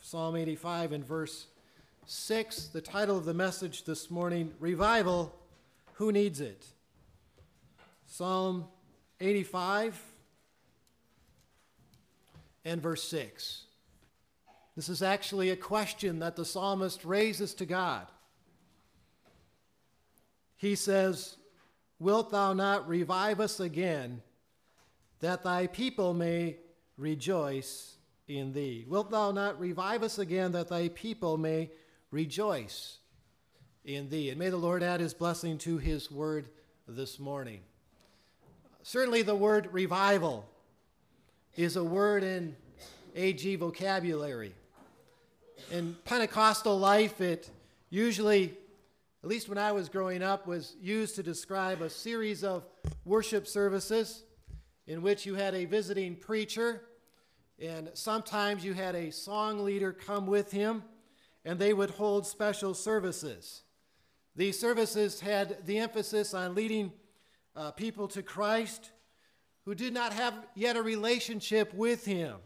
Psalm 85 and verse 6. The title of the message this morning, Revival, Who Needs It? Psalm 85 and verse 6. This is actually a question that the psalmist raises to God. He says, "Wilt thou not revive us again, that thy people may rejoice in thee?" Wilt thou not revive us again, that thy people may rejoice in thee? And may the Lord add his blessing to his word this morning. Certainly the word revival is a word in AG vocabulary. In Pentecostal life, it usually, at least when I was growing up, was used to describe a series of worship services in which you had a visiting preacher, and sometimes you had a song leader come with him, and they would hold special services. These services had the emphasis on leading people to Christ who did not have yet a relationship with him.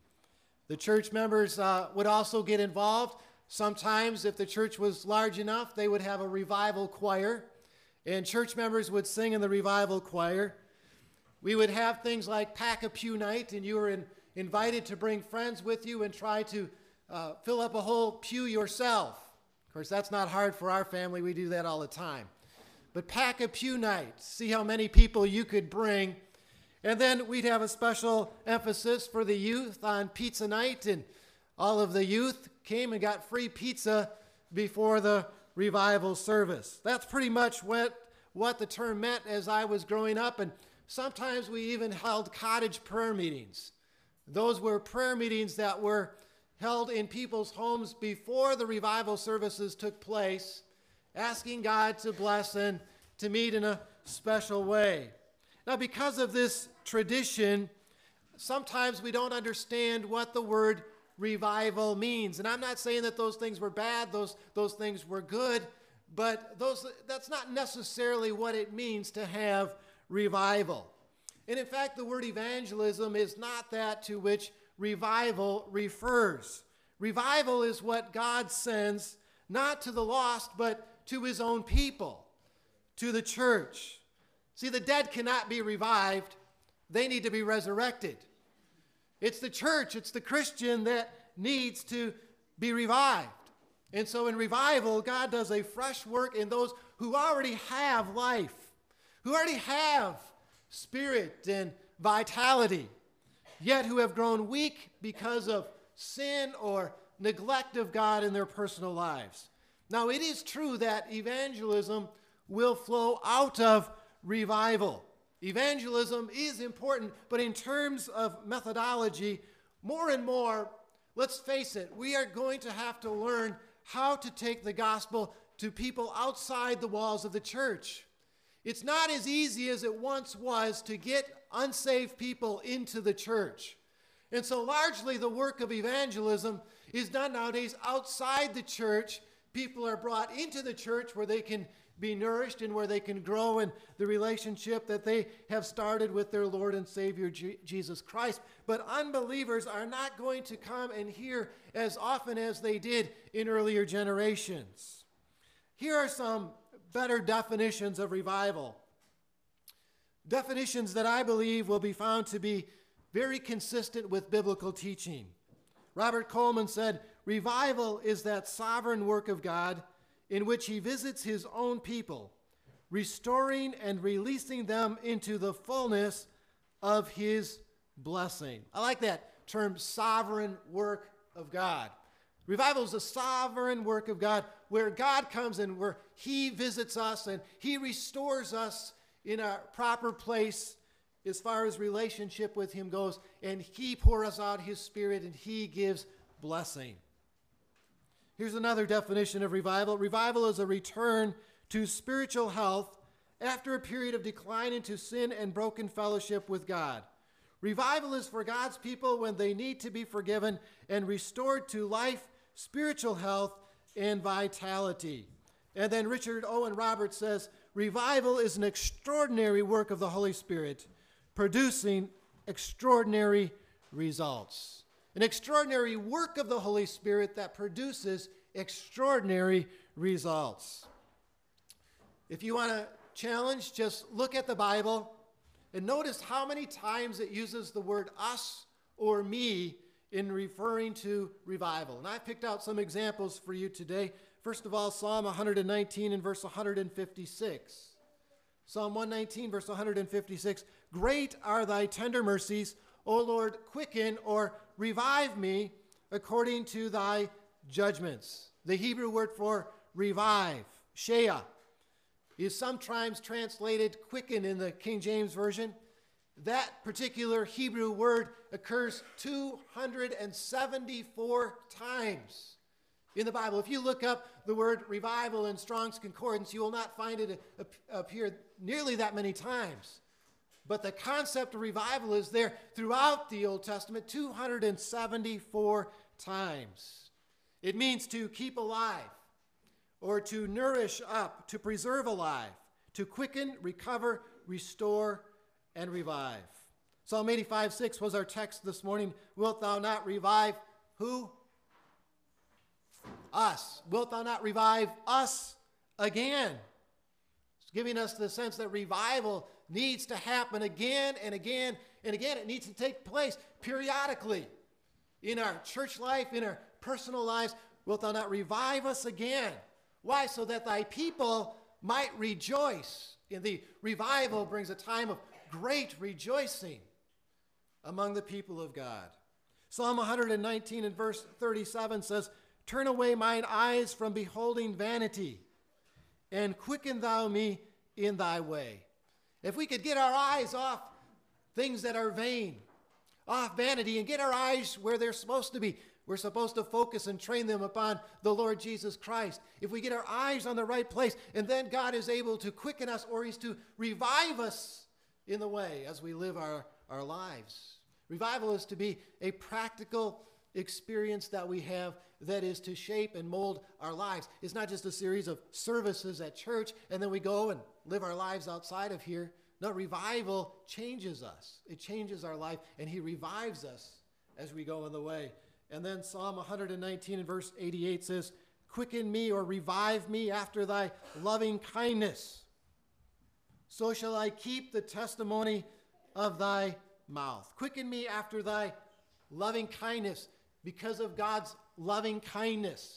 The church members would also get involved. Sometimes, if the church was large enough, they would have a revival choir, and church members would sing in the revival choir. We would have things like Pack a Pew Night, and you were invited to bring friends with you and try to fill up a whole pew yourself. Of course, that's not hard for our family. We do that all the time. But Pack a Pew Night, see how many people you could bring. And then we'd have a special emphasis for the youth on pizza night, and all of the youth came and got free pizza before the revival service. That's pretty much what the term meant as I was growing up, and sometimes we even held cottage prayer meetings. Those were prayer meetings that were held in people's homes before the revival services took place, asking God to bless and to meet in a special way. Now, because of this tradition, sometimes we don't understand what the word revival means. And I'm not saying that those things were bad, those things were good, but that's not necessarily what it means to have revival. And in fact, the word evangelism is not that to which revival refers. Revival is what God sends not to the lost, but to his own people, to the church. See, the dead cannot be revived. They need to be resurrected. It's the church, it's the Christian that needs to be revived. And so in revival, God does a fresh work in those who already have life, who already have spirit and vitality, yet who have grown weak because of sin or neglect of God in their personal lives. Now, it is true that evangelism will flow out of revival. Evangelism is important, but in terms of methodology, more and more, let's face it, we are going to have to learn how to take the gospel to people outside the walls of the church. It's not as easy as it once was to get unsaved people into the church. And so largely the work of evangelism is done nowadays outside the church. People are brought into the church where they can be nourished and where they can grow in the relationship that they have started with their Lord and Savior Jesus Christ. But unbelievers are not going to come and hear as often as they did in earlier generations. Here are some better definitions of revival. Definitions that I believe will be found to be very consistent with biblical teaching. Robert Coleman said, "Revival is that sovereign work of God in which he visits his own people, restoring and releasing them into the fullness of his blessing." I like that term, sovereign work of God. Revival is a sovereign work of God where God comes and where he visits us and he restores us in a proper place as far as relationship with him goes, and he pours out his spirit and he gives blessing. Here's another definition of revival. Revival is a return to spiritual health after a period of decline into sin and broken fellowship with God. Revival is for God's people when they need to be forgiven and restored to life, spiritual health, and vitality. And then Richard Owen Roberts says, revival is an extraordinary work of the Holy Spirit, producing extraordinary results. An extraordinary work of the Holy Spirit that produces extraordinary results. If you want to challenge, just look at the Bible and notice how many times it uses the word us or me in referring to revival. And I picked out some examples for you today. First of all, Psalm 119 and verse 156. Psalm 119, verse 156. Great are thy tender mercies, O Lord, quicken or revive me according to thy judgments. The Hebrew word for revive, sheah, is sometimes translated quicken in the King James Version. That particular Hebrew word occurs 274 times in the Bible. If you look up the word revival in Strong's Concordance, you will not find it appear nearly that many times. But the concept of revival is there throughout the Old Testament 274 times. It means to keep alive, or to nourish up, to preserve alive, to quicken, recover, restore, and revive. Psalm 85:6 was our text this morning. Wilt thou not revive who? Us. Wilt thou not revive us again? It's giving us the sense that revival needs to happen again and again and again. It needs to take place periodically in our church life, in our personal lives. Wilt thou not revive us again? Why? So that thy people might rejoice in thee. Revival brings a time of great rejoicing among the people of God. Psalm 119 and verse 37 says, turn away mine eyes from beholding vanity, and quicken thou me in thy way. If we could get our eyes off things that are vain, off vanity, and get our eyes where they're supposed to be, we're supposed to focus and train them upon the Lord Jesus Christ. If we get our eyes on the right place, and then God is able to quicken us, or he's to revive us in the way as we live our lives. Revival is to be a practical experience that we have that is to shape and mold our lives. It's not just a series of services at church and then we go and live our lives outside of here. No, revival changes us. It changes our life, and he revives us as we go in the way. And then Psalm 119 and verse 88 says, quicken me or revive me after thy loving kindness. So shall I keep the testimony of thy mouth. Quicken me after thy loving kindness. Because of God's loving kindness,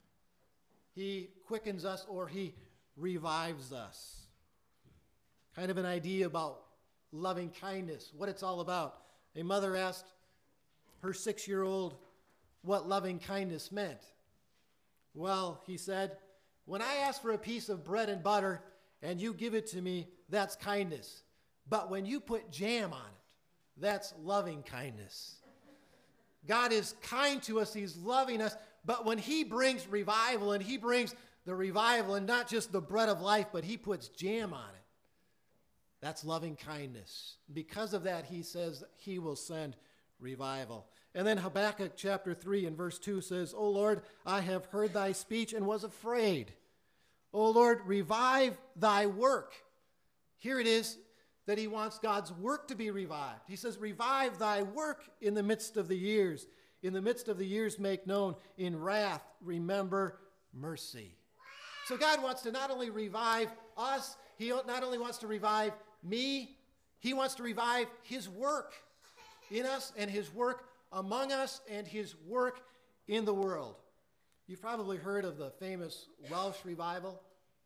he quickens us, or he revives us. Kind of an idea about loving kindness, what it's all about. A mother asked her 6-year-old what loving kindness meant. Well, he said, when I ask for a piece of bread and butter and you give it to me, that's kindness. But when you put jam on it, that's loving kindness. God is kind to us. He's loving us. But when he brings revival, and he brings the revival, and not just the bread of life, but he puts jam on it, that's loving kindness. Because of that, he says he will send revival. And then Habakkuk chapter 3 and verse 2 says, O Lord, I have heard thy speech and was afraid. O Lord, revive thy work. Here it is that he wants God's work to be revived. He says, revive thy work in the midst of the years. In the midst of the years make known. In wrath remember mercy. So God wants to not only revive us, he not only wants to revive me, he wants to revive his work in us, and his work among us, and his work in the world. You've probably heard of the famous Welsh revival.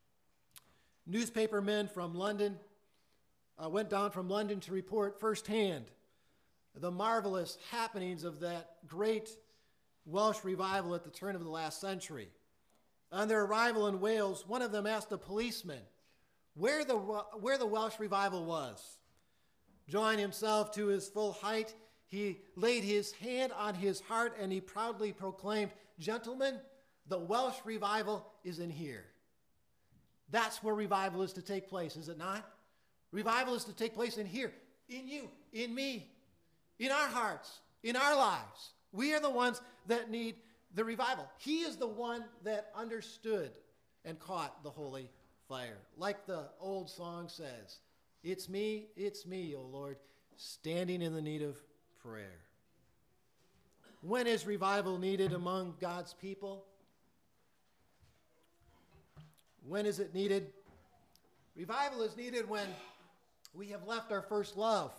Newspapermen from London went down from London to report firsthand the marvelous happenings of that great Welsh revival at the turn of the last century. On their arrival in Wales, one of them asked a policeman where the Welsh revival was. Drawing himself to his full height, he laid his hand on his heart and he proudly proclaimed, gentlemen, the Welsh revival is in here. That's where revival is to take place, is it not? Revival is to take place in here, in you, in me, in our hearts, in our lives. We are the ones that need the revival. He is the one that understood and caught the holy fire. Like the old song says, it's me, O Lord, standing in the need of prayer. When is revival needed among God's people? When is it needed? Revival is needed when we have left our first love.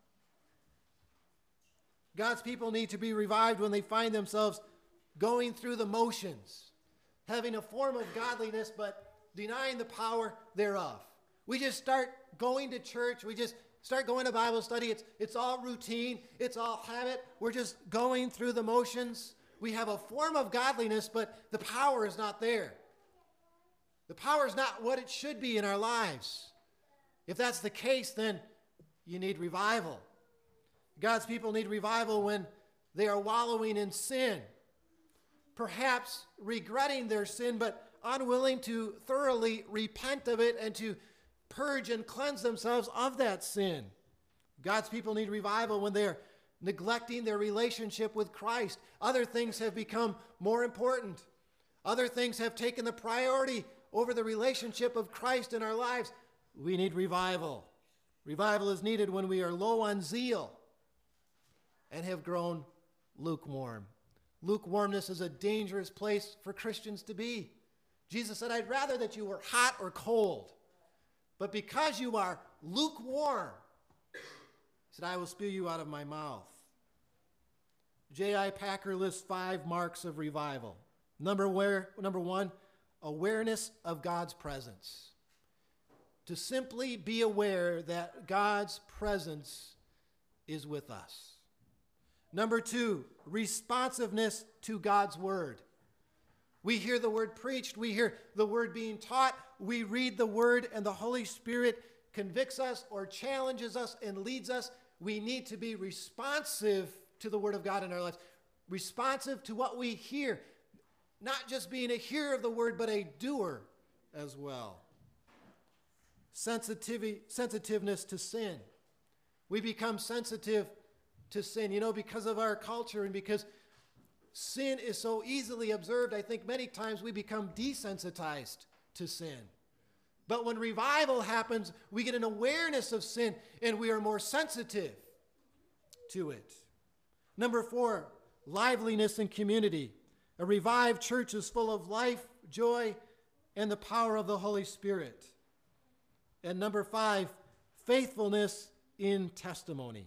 God's people need to be revived when they find themselves going through the motions, having a form of godliness but denying the power thereof. We just start going to church. We just start going to Bible study. It's all routine. It's all habit. We're just going through the motions. We have a form of godliness, but the power is not there. The power is not what it should be in our lives. If that's the case, then you need revival. God's people need revival when they are wallowing in sin, perhaps regretting their sin, but unwilling to thoroughly repent of it and to purge and cleanse themselves of that sin. God's people need revival when they're neglecting their relationship with Christ. Other things have become more important. Other things have taken the priority over the relationship of Christ in our lives. We need revival. Revival is needed when we are low on zeal and have grown lukewarm. Lukewarmness is a dangerous place for Christians to be. Jesus said, I'd rather that you were hot or cold. But because you are lukewarm, he said, I will spew you out of my mouth. J.I. Packer lists 5 marks of revival. Number 1, awareness of God's presence. To simply be aware that God's presence is with us. Number 2, responsiveness to God's word. We hear the word preached. We hear the word being taught. We read the word, and the Holy Spirit convicts us or challenges us and leads us. We need to be responsive to the word of God in our lives. Responsive to what we hear. Not just being a hearer of the word, but a doer as well. Sensitiveness to sin. We become sensitive to sin, because of our culture and because sin is so easily observed. I think many times we become desensitized to sin. But when revival happens, we get an awareness of sin and we are more sensitive to it. Number 4, liveliness and community. A revived church is full of life, joy, and the power of the Holy Spirit. And number 5, faithfulness in testimony.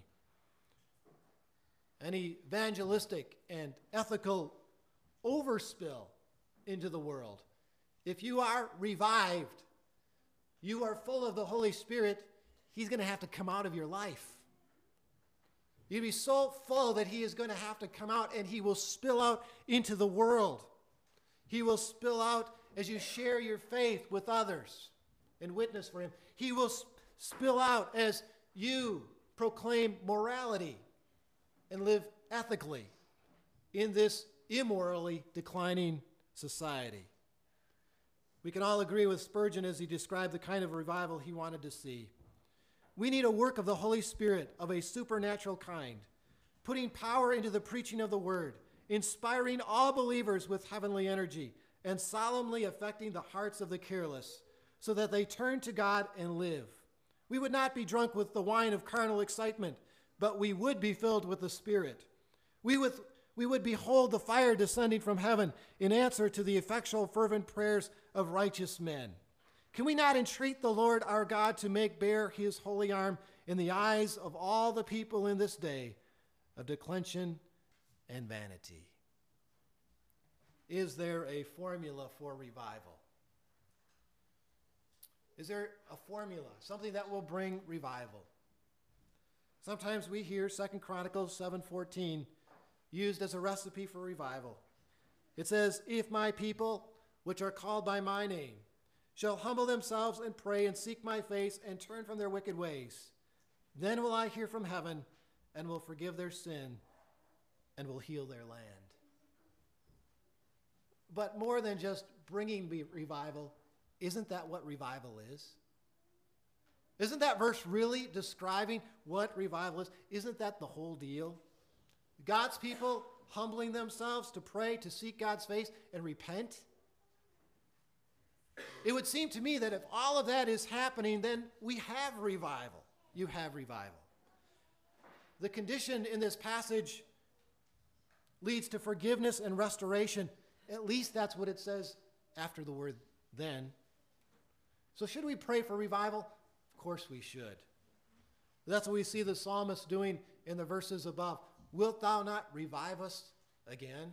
An evangelistic and ethical overspill into the world. If you are revived, you are full of the Holy Spirit, he's going to have to come out of your life. You'll be so full that he is going to have to come out and he will spill out into the world. He will spill out as you share your faith with others and witness for him. He will spill out as you proclaim morality and live ethically in this immorally declining society. We can all agree with Spurgeon as he described the kind of revival he wanted to see. We need a work of the Holy Spirit of a supernatural kind, putting power into the preaching of the word, inspiring all believers with heavenly energy, and solemnly affecting the hearts of the careless, so that they turn to God and live. We would not be drunk with the wine of carnal excitement, but we would be filled with the Spirit. We would behold the fire descending from heaven in answer to the effectual, fervent prayers of righteous men. Can we not entreat the Lord our God to make bare his holy arm in the eyes of all the people in this day of declension and vanity? Is there a formula for revival? Is there a formula, something that will bring revival? Sometimes we hear 2 Chronicles 7:14 used as a recipe for revival. It says, if my people, which are called by my name, shall humble themselves and pray and seek my face and turn from their wicked ways, then will I hear from heaven and will forgive their sin and will heal their land. But more than just bringing revival, isn't that what revival is? Isn't that verse really describing what revival is? Isn't that the whole deal? God's people humbling themselves to pray, to seek God's face, and repent? It would seem to me that if all of that is happening, then we have revival. You have revival. The condition in this passage leads to forgiveness and restoration. At least that's what it says after the word then. So should we pray for revival? Of course we should. That's what we see the psalmist doing in the verses above. Wilt thou not revive us again?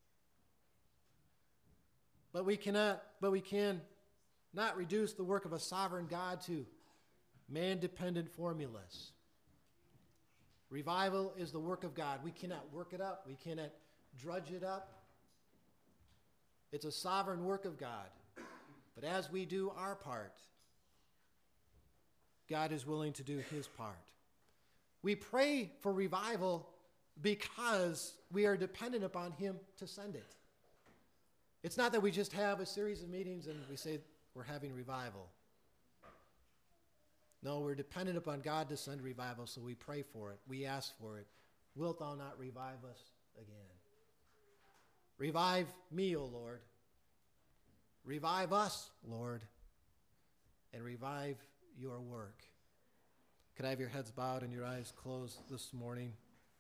But we can not reduce the work of a sovereign God to man-dependent formulas. Revival is the work of God. We cannot work it up. We cannot drudge it up. It's a sovereign work of God. But as we do our part, God is willing to do his part. We pray for revival because we are dependent upon him to send it. It's not that we just have a series of meetings and we say we're having revival. No, we're dependent upon God to send revival, so we pray for it. We ask for it. Wilt thou not revive us again? Revive me, O Lord. Revive us, Lord, and revive your work. Could I have your heads bowed and your eyes closed this morning?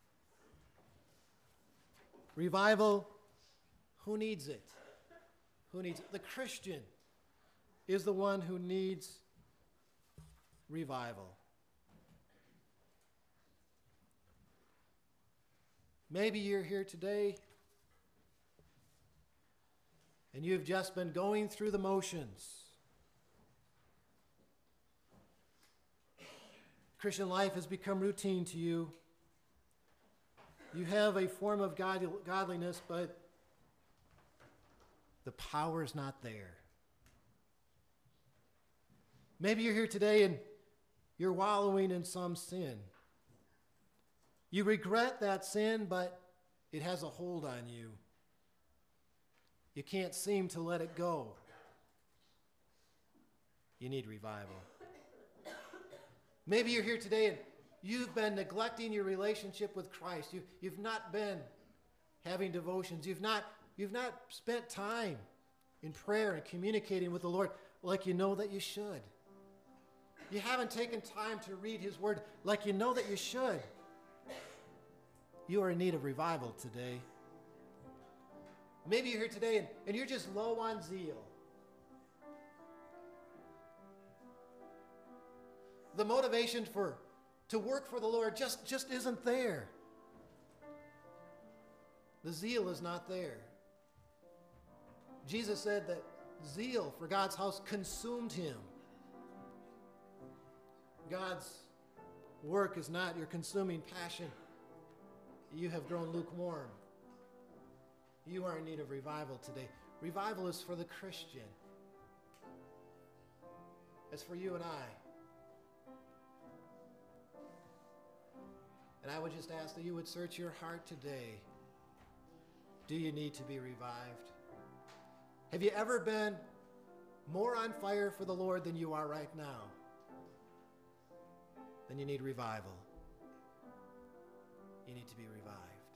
Revival, who needs it? Who needs it? The Christian is the one who needs revival. Maybe you're here today and you've just been going through the motions. Christian life has become routine to you. You have a form of godliness, but the power is not there. Maybe you're here today and you're wallowing in some sin. You regret that sin, but it has a hold on you. You can't seem to let it go. You need revival. Maybe you're here today and you've been neglecting your relationship with Christ. You've not been having devotions. You've not spent time in prayer and communicating with the Lord like you know that you should. You haven't taken time to read his word like you know that you should. You are in need of revival today. Maybe you're here today and you're just low on zeal. The motivation to work for the Lord just isn't there. The zeal is not there. Jesus said that zeal for God's house consumed him. God's work is not your consuming passion. You have grown lukewarm. You are in need of revival today. Revival is for the Christian. It's for you and I. And I would just ask that you would search your heart today. Do you need to be revived? Have you ever been more on fire for the Lord than you are right now? Then you need revival. You need to be revived.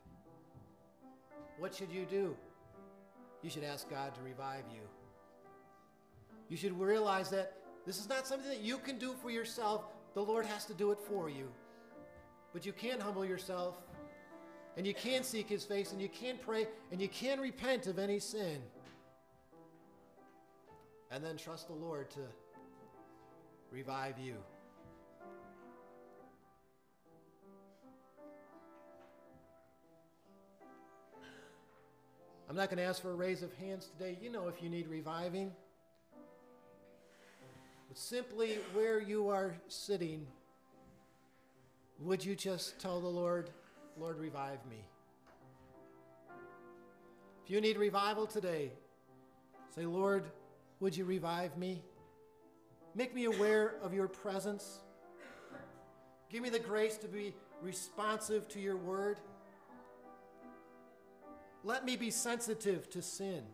What should you do? You should ask God to revive you. You should realize that this is not something that you can do for yourself. The Lord has to do it for you. But you can humble yourself, and you can seek his face, and you can pray, and you can repent of any sin. And then trust the Lord to revive you. I'm not going to ask for a raise of hands today. You know if you need reviving. But simply where you are sitting, would you just tell the Lord, Lord, revive me? If you need revival today, say, Lord, would you revive me? Make me aware of your presence. Give me the grace to be responsive to your word. Let me be sensitive to sin.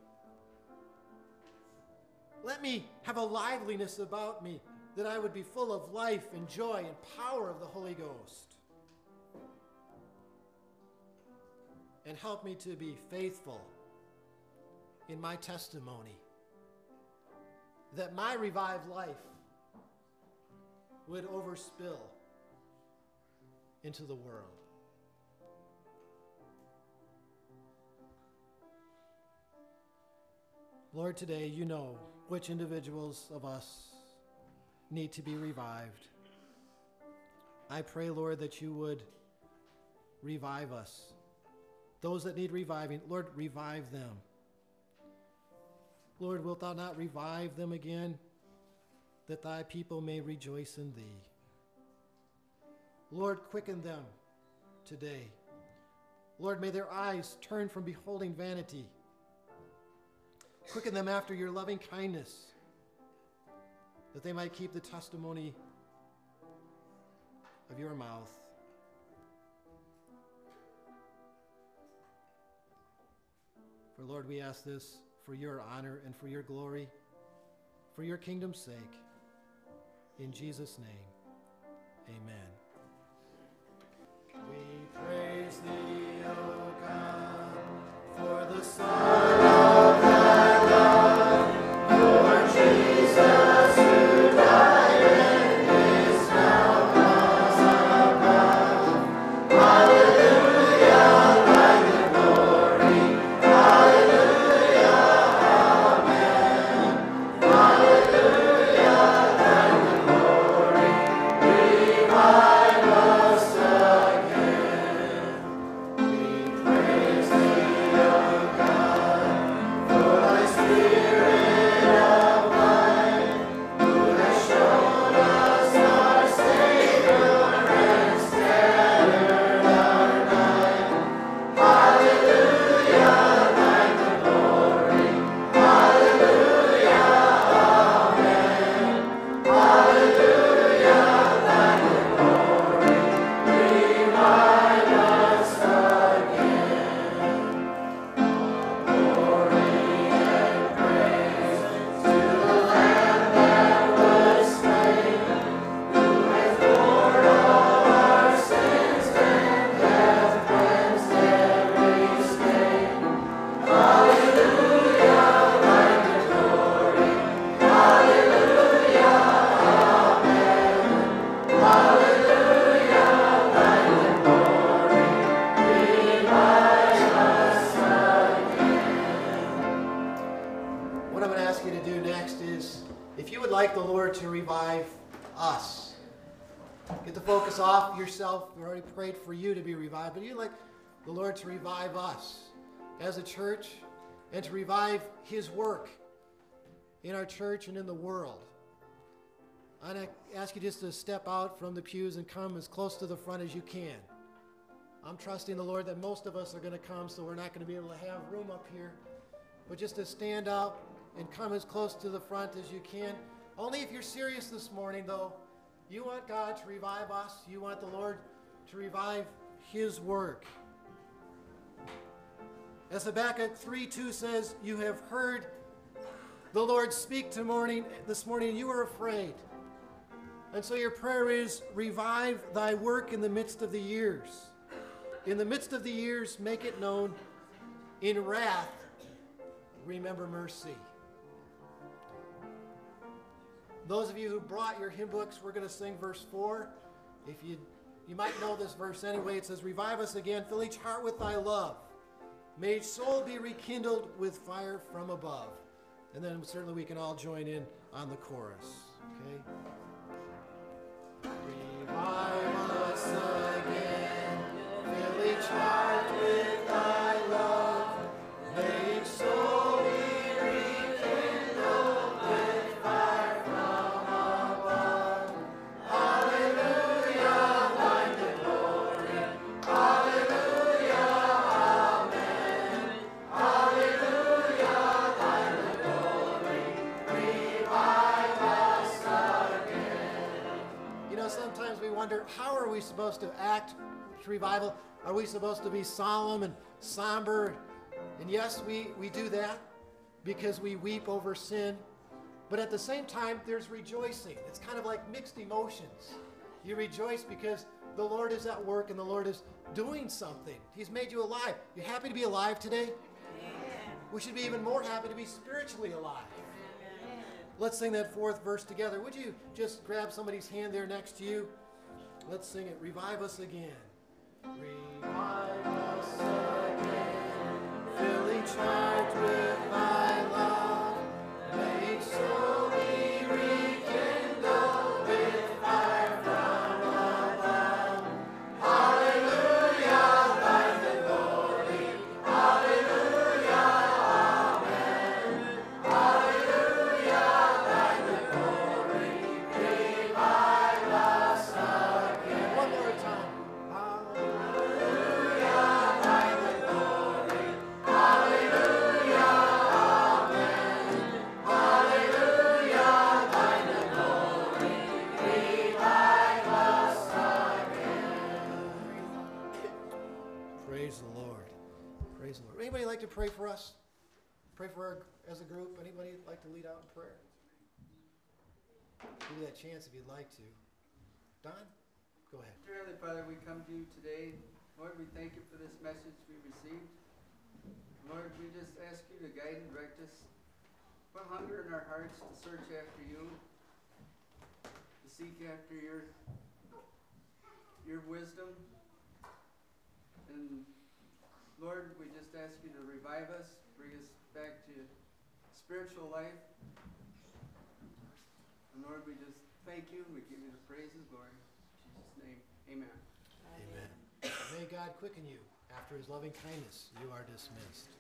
Let me have a liveliness about me that I would be full of life and joy and power of the Holy Ghost. And help me to be faithful in my testimony, that my revived life would overspill into the world. Lord, today you know which individuals of us need to be revived. I pray, Lord, that you would revive us. Those that need reviving, Lord, revive them. Lord, wilt thou not revive them again, that thy people may rejoice in thee? Lord, quicken them today. Lord, may their eyes turn from beholding vanity. Quicken them after your loving kindness, that they might keep the testimony of your mouth. For Lord, we ask this for your honor and for your glory, for your kingdom's sake. In Jesus' name, amen. We praise thee, O God, for the Son of thy love, Lord Jesus, who died and is now rose above. Hallelujah, thine the glory. Hallelujah, amen. Hallelujah, thine the glory. Revive us again. We praise thee, O God, for thy Spirit of light, who has shown us our Savior and scattered our night. Hallelujah, thine the glory. Hallelujah, amen. Hallelujah, thine the glory. Revive us again. Glory and praise to the Lamb that was slain, who hath borne all our sins and hath cleansed every stain. Hallelujah, thine the glory. Hallelujah, amen. Hallelujah, thine the glory. Revive us again. What I'm going to ask you to do next is, if you would like the Lord to revive us, get the focus off yourself. We already prayed for you to be revived, but you'd like the Lord to revive us as a church and to revive his work in our church and in the world. I'm going to ask you just to step out from the pews and come as close to the front as you can. I'm trusting the Lord that most of us are going to come, so we're not going to be able to have room up here. But just to stand up and come as close to the front as you can. Only if you're serious this morning, though. You want God to revive us. You want the Lord to revive his work. As Habakkuk 3:2 says, you have heard the Lord speak this morning, and you were afraid. And so your prayer is, revive thy work in the midst of the years. In the midst of the years, make it known. In wrath, remember mercy. Those of you who brought your hymn books, we're going to sing verse 4. If you might know this verse anyway. It says, revive us again, fill each heart with thy love. May each soul be rekindled with fire from above. And then certainly we can all join in on the chorus. Okay? Revive us again, fill each heart with thy love. May each soul be rekindled with fire from above. Hallelujah, thine the glory. Hallelujah, amen. Hallelujah, thine the glory. Revive us again. You know, sometimes we wonder, how are we supposed to act to revival? Are we supposed to be solemn and somber? And yes, we do that because we weep over sin. But at the same time, there's rejoicing. It's kind of like mixed emotions. You rejoice because the Lord is at work and the Lord is doing something. He's made you alive. You happy to be alive today? Yeah. We should be even more happy to be spiritually alive. Yeah. Let's sing that fourth verse together. Would you just grab somebody's hand there next to you? Let's sing it. Revive us again. Revive us again. Fill each heart with thy love. us? Pray for our, as a group. Anybody like to lead out in prayer? Give you that chance if you'd like to. Don, go ahead. Dear Heavenly Father, we come to you today. Lord, we thank you for this message we received. Lord, we just ask you to guide and direct us. Put hunger in our hearts to search after you, to seek after your wisdom. And Lord, we just ask you to revive us, bring us back to spiritual life. And Lord, we just thank you and we give you the praises, Lord. In Jesus' name, amen. Amen. May God quicken you. After his loving kindness, you are dismissed.